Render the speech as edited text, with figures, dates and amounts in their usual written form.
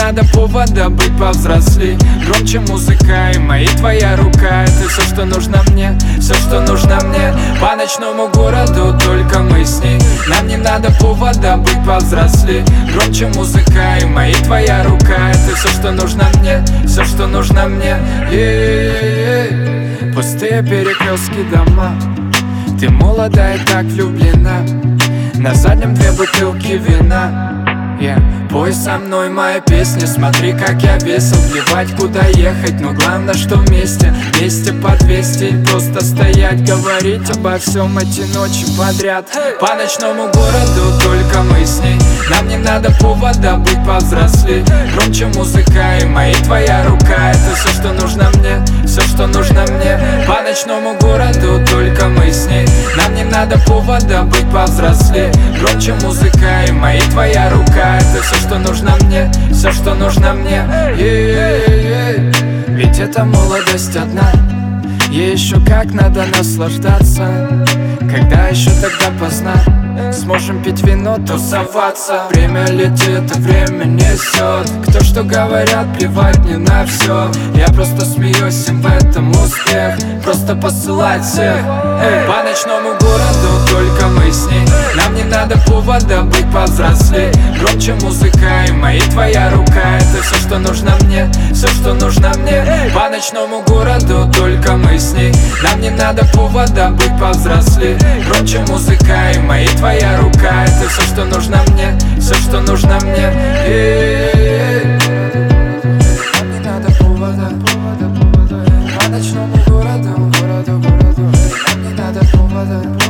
надо повода быть повзрослей. Громче музыка и мои, твоя рука. Это все, что нужно мне, все, что нужно мне. По ночному городу только мы с ней. Нам не надо повода быть повзрослей. Громче музыка и мои, твоя рука. Это все, что нужно мне, все, что нужно мне. Пустые перекрестки дома. Ты молода и так влюблена. На заднем 2 бутылки вина. Пой со мной мои песни, смотри, как я весел. Плевать, куда ехать, но главное, что вместе. Вместе по 200 и просто стоять, говорить обо всем эти ночи подряд. По ночному городу только мы с ней. Нам не надо повода быть повзрослей. Громче музыка и мои, твоя рука. Это все, что нужно мне, все, что нужно мне. По ночному городу только мы с ней. Нам не надо повода быть повзрослей. Громче музыка и мои, твоя рука. Это все, что нужно мне, все, что нужно мне. Ведь эта молодость одна, ей еще как надо наслаждаться. Когда еще тогда поздно сможем пить вино, тусоваться. Время летит, и время несет. Кто что говорят, плевать не на все. Я просто смеюсь, им в этом успех. Просто посылать всех. По ночному городу только мы с ней. Нам не надо повода быть повзрослей. Громче музыка и мои, твоя рука. Это все, что нужно мне, все, что нужно мне. По ночному городу только мы с ней. Нам не надо повода быть повзрослей. Громче музыка и мои, твоя рука. Это все, что нужно мне, все, что нужно мне. Нам не надо повода. По ночному городу. Нам не надо повода.